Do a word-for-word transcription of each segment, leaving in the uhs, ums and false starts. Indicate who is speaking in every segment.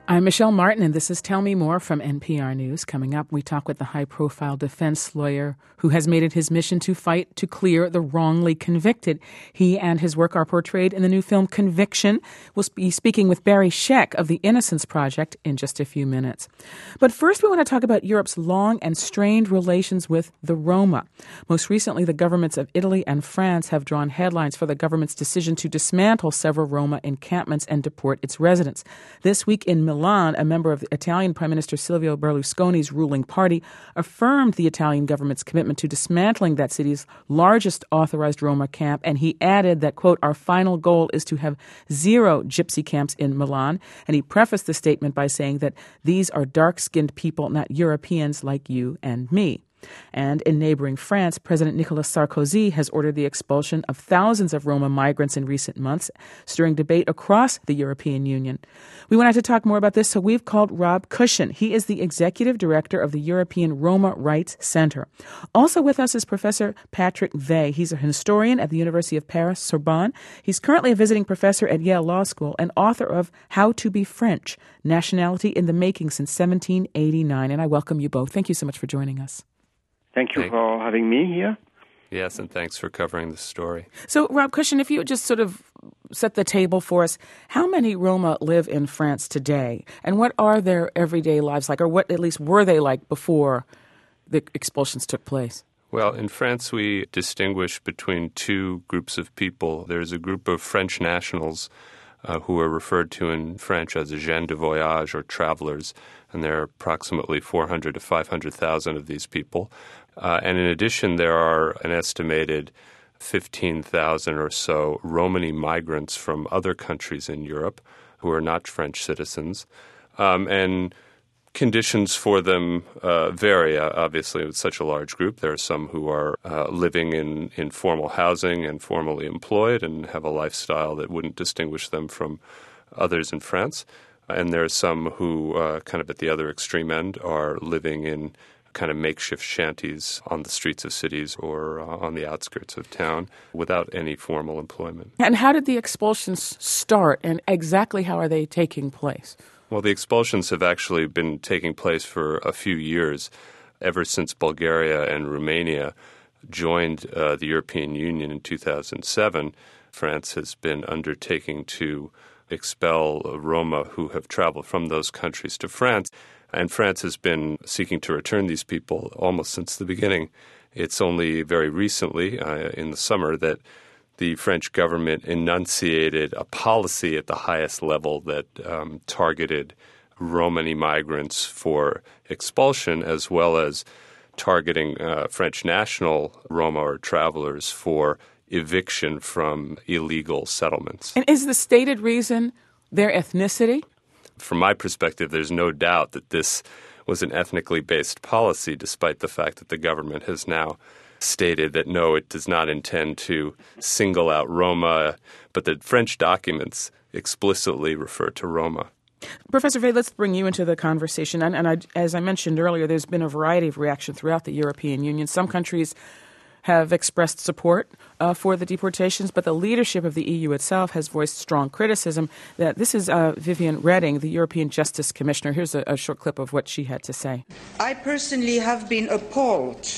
Speaker 1: I'm Michelle Martin, and this is Tell Me More from N P R News. Coming up, we talk with the high-profile defense lawyer who has made it his mission to fight to clear the wrongly convicted. He and his work are portrayed in the new film Conviction. We'll be speaking with Barry Scheck of the Innocence Project in just a few minutes. But first, we want to talk about Europe's long and strained relations with the Roma. Most recently, the governments of Italy and France have drawn headlines for the government's decision to dismantle several Roma encampments and deport its residents. This week in Milan, a member of the Italian Prime Minister Silvio Berlusconi's ruling party affirmed the Italian government's commitment to dismantling that city's largest authorized Roma camp, and he added that, quote, our final goal is to have zero gypsy camps in Milan. And he prefaced the statement by saying that these are dark-skinned people, not Europeans like you and me. And in neighboring France, President Nicolas Sarkozy has ordered the expulsion of thousands of Roma migrants in recent months, stirring debate across the European Union. We wanted to talk more about this, so we've called Rob Cushion. He is the executive director of the European Roma Rights Center. Also with us is Professor Patrick Vey. He's a historian at the University of Paris, Sorbonne. He's currently a visiting professor at Yale Law School and author of How to Be French, Nationality in the Making Since seventeen eighty-nine. And I welcome you both. Thank you so much for joining us.
Speaker 2: Thank you
Speaker 3: Thank
Speaker 2: for having me here.
Speaker 3: Yes, and thanks for covering the story.
Speaker 1: So, Rob Cushion, if you would just sort of set the table for us, how many Roma live in France today? And what are their everyday lives like, or what at least were they like before the expulsions took place?
Speaker 3: Well, in France, we distinguish between two groups of people. There's a group of French nationals uh, who are referred to in French as gens de voyage, or travelers, and there are approximately four hundred to five hundred thousand of these people. Uh, and in addition, there are an estimated fifteen thousand or so Romani migrants from other countries in Europe who are not French citizens. Um, and conditions for them uh, vary, uh, obviously, with such a large group. There are some who are uh, living in informal housing and formally employed and have a lifestyle that wouldn't distinguish them from others in France. And there are some who, uh, kind of at the other extreme end, are living in kind of makeshift shanties on the streets of cities or uh, on the outskirts of town without any formal employment.
Speaker 1: And how did the expulsions start, and exactly how are they taking place?
Speaker 3: Well, the expulsions have actually been taking place for a few years, ever since Bulgaria and Romania joined uh, the European Union in two thousand seven. France has been undertaking to expel Roma who have traveled from those countries to France. And France has been seeking to return these people almost since the beginning. It's only very recently, uh, in the summer, that the French government enunciated a policy at the highest level that um, targeted Romani migrants for expulsion, as well as targeting uh, French national Roma or travelers for eviction from illegal settlements.
Speaker 1: And is the stated reason their ethnicity?
Speaker 3: From my perspective, there's no doubt that this was an ethnically based policy, despite the fact that the government has now stated that no, it does not intend to single out Roma, but that French documents explicitly refer to Roma.
Speaker 1: Professor Vey, let's bring you into the conversation. And, and I, as I mentioned earlier, there's been a variety of reaction throughout the European Union. Some countries have expressed support uh, for the deportations, but the leadership of the E U itself has voiced strong criticism. That this is uh, Viviane Reding, the European Justice Commissioner. Here's a, a short clip of what she had to say.
Speaker 4: I personally have been appalled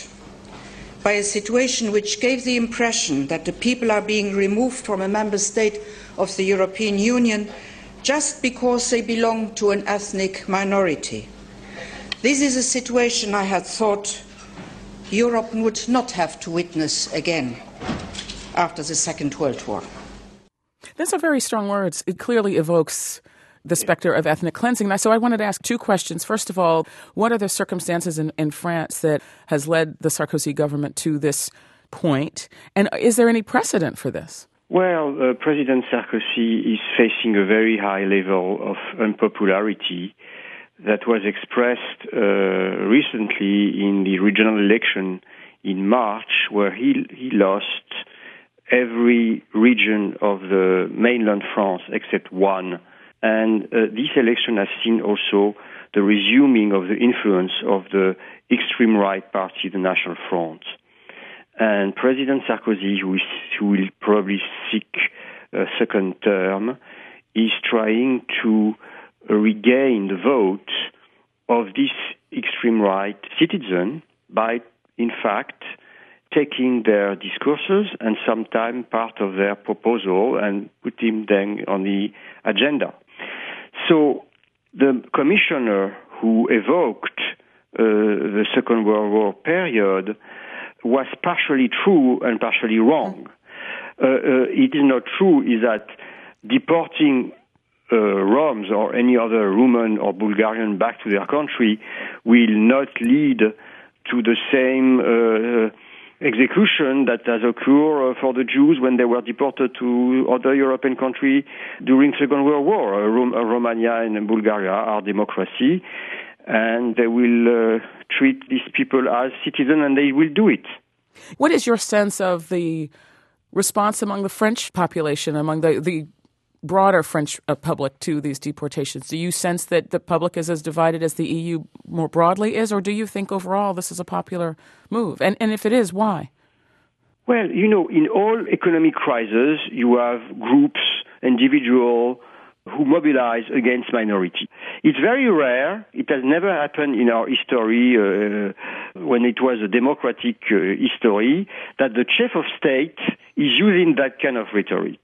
Speaker 4: by a situation which gave the impression that the people are being removed from a member state of the European Union just because they belong to an ethnic minority. This is a situation I had thought Europe would not have to witness again after the Second World War.
Speaker 1: Those are very strong words. It clearly evokes the specter of ethnic cleansing. So I wanted to ask two questions. First of all, what are the circumstances in, in France that has led the Sarkozy government to this point? And is there any precedent for this?
Speaker 2: Well, uh, President Sarkozy is facing a very high level of unpopularity that was expressed uh, recently in the regional election in March, where he he lost every region of the mainland France except one. And uh, this election has seen also the resuming of the influence of the extreme right party, the National Front. And President Sarkozy, who, is, who will probably seek a second term, is trying to regain the vote of this extreme right citizen by, in fact, taking their discourses and sometimes part of their proposal and putting them on the agenda. So the commissioner who evoked uh, the Second World War period was partially true and partially wrong. Uh, uh, it is not true is that deporting uh, Roms or any other Roman or Bulgarian back to their country will not lead to the same uh, execution that has occurred for the Jews when they were deported to other European countries during Second World War. Uh, Rom- uh, Romania and Bulgaria are democracy, and they will uh, treat these people as citizens, and they will do it.
Speaker 1: What is your sense of the response among the French population, among the, the broader French uh, public to these deportations? Do you sense that the public is as divided as the E U more broadly is, or do you think overall this is a popular move? And, and if it is, why?
Speaker 2: Well, you know, in all economic crises, you have groups, individuals who mobilize against minority. It's very rare. It has never happened in our history, uh, when it was a democratic uh, history, that the chief of state is using that kind of rhetoric.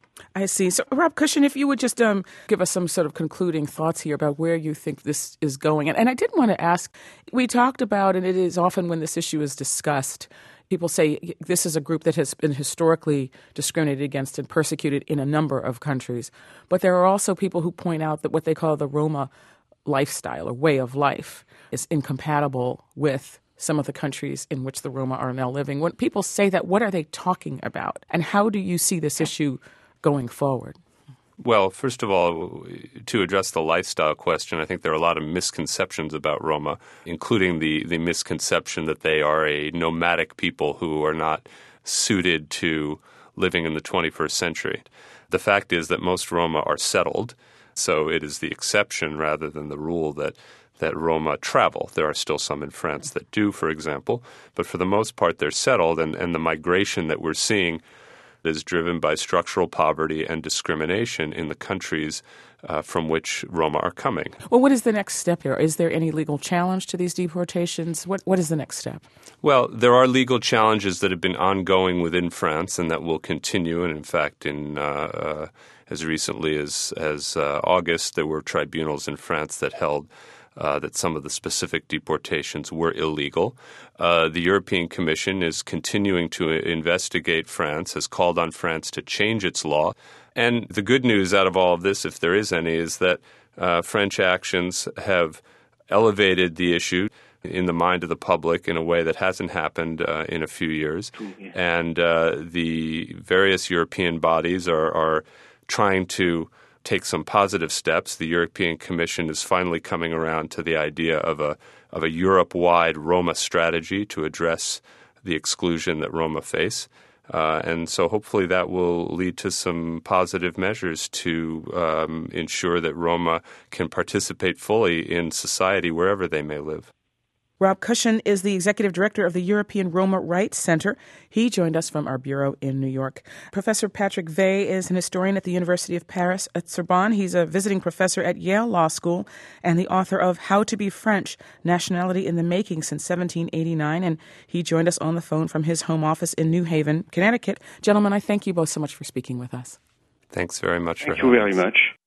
Speaker 1: I see. So, Rob Cushion, if you would just um, give us some sort of concluding thoughts here about where you think this is going. And, and I did want to ask, we talked about, and it is often when this issue is discussed, people say this is a group that has been historically discriminated against and persecuted in a number of countries. But there are also people who point out that what they call the Roma lifestyle or way of life is incompatible with some of the countries in which the Roma are now living. When people say that, what are they talking about? And how do you see this issue going forward?
Speaker 3: Well, first of all, to address the lifestyle question, I think there are a lot of misconceptions about Roma, including the, the misconception that they are a nomadic people who are not suited to living in the twenty-first century. The fact is that most Roma are settled, so it is the exception rather than the rule that that Roma travel. There are still some in France that do, for example, but for the most part they're settled, and, and the migration that we're seeing is driven by structural poverty and discrimination in the countries uh, from which Roma are coming.
Speaker 1: Well, what is the next step here? Is there any legal challenge to these deportations? What What is the next step?
Speaker 3: Well, there are legal challenges that have been ongoing within France and that will continue. And in fact, in uh, uh, as recently as, as uh, August, there were tribunals in France that held Uh, that some of the specific deportations were illegal. Uh, the European Commission is continuing to investigate France, has called on France to change its law. And the good news out of all of this, if there is any, is that uh, French actions have elevated the issue in the mind of the public in a way that hasn't happened uh, in a few years. And uh, the various European bodies are, are trying to take some positive steps. The European Commission is finally coming around to the idea of a of a Europe-wide Roma strategy to address the exclusion that Roma face. Uh, and so hopefully that will lead to some positive measures to um, ensure that Roma can participate fully in society wherever they may live.
Speaker 1: Rob Cushion is the executive director of the European Roma Rights Center. He joined us from our bureau in New York. Professor Patrick Vey is an historian at the University of Paris at Sorbonne. He's a visiting professor at Yale Law School and the author of How to Be French, Nationality in the Making Since seventeen eighty-nine. And he joined us on the phone from his home office in New Haven, Connecticut. Gentlemen, I thank you both so much for speaking with us.
Speaker 3: Thanks very much.
Speaker 2: Thank
Speaker 3: for
Speaker 2: you
Speaker 3: having
Speaker 2: very
Speaker 3: us.
Speaker 2: much.